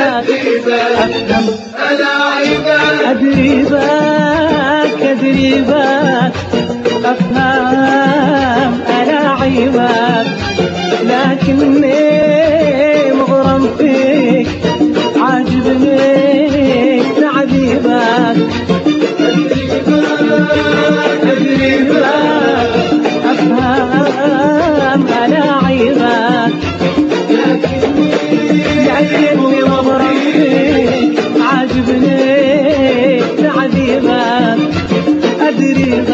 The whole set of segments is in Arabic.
أفهم أدري بك أفهم ألاعبك، لكني مغرم فيك عاجبني تعذيبك. أدري بك أفهم ألاعبك، لكني مغرم فيك عاجبني تعذيبك. أدري بك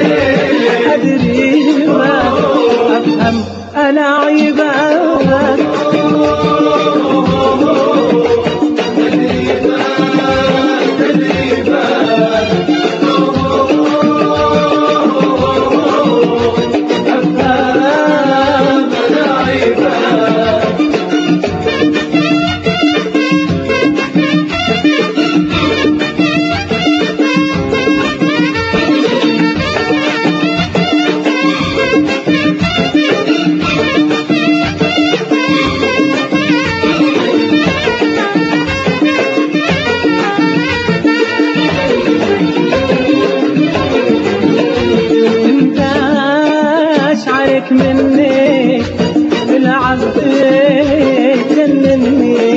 أفهم ألاعبك. مني العبد جنني،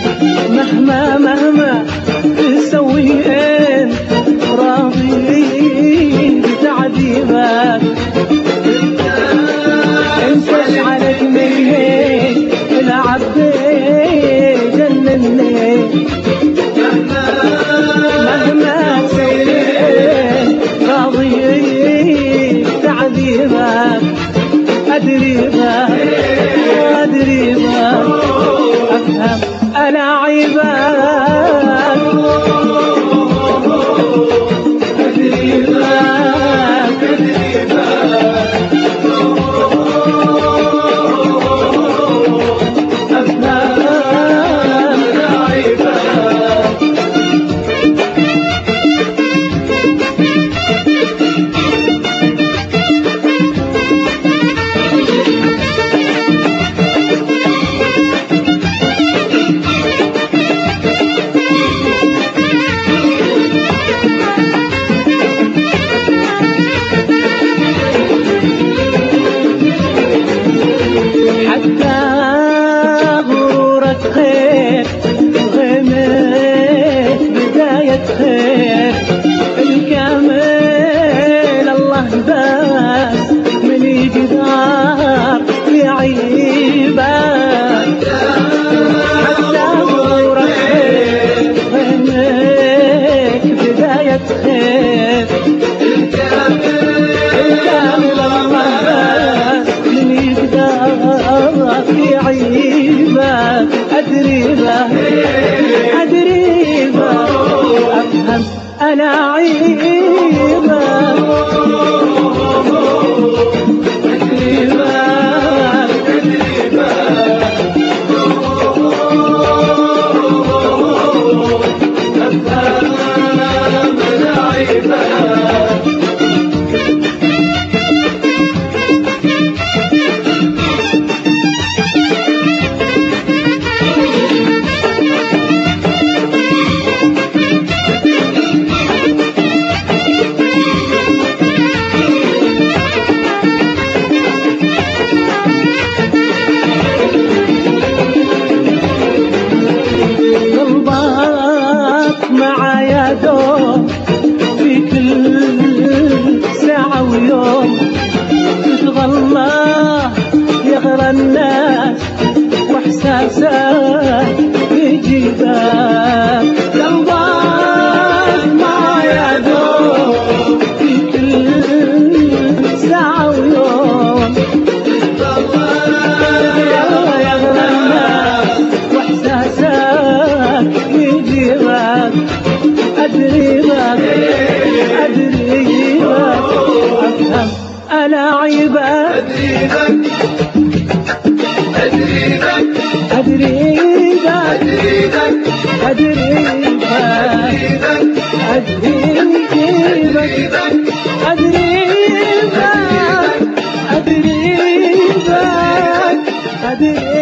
مهما تسوي انت راضي بتعذيبك. انت اشعرك مني العبد جنني، مهما تسوي انت راضي بتعذيبك. أدري بك أفهم ألاعبك. أدري بك أفهم ألاعبك. حتى غرورك خير غيمك بداية خير، الكامل الله بس من يقدر يعيبك. حتى غرورك خير غيمك بداية خير، الكامل الله بس من يقدر يعيبك. أدري بك أفهم ألاعبك. معايا دوم في كل ساعة ويوم، تتغلى يغرى الناس واحساسك يجيبك. قلبك معايا دوم في كل ساعة ويوم، يغرى الناس واحساسك يجيبك. أدري بك أفهم ألاعبك. أدري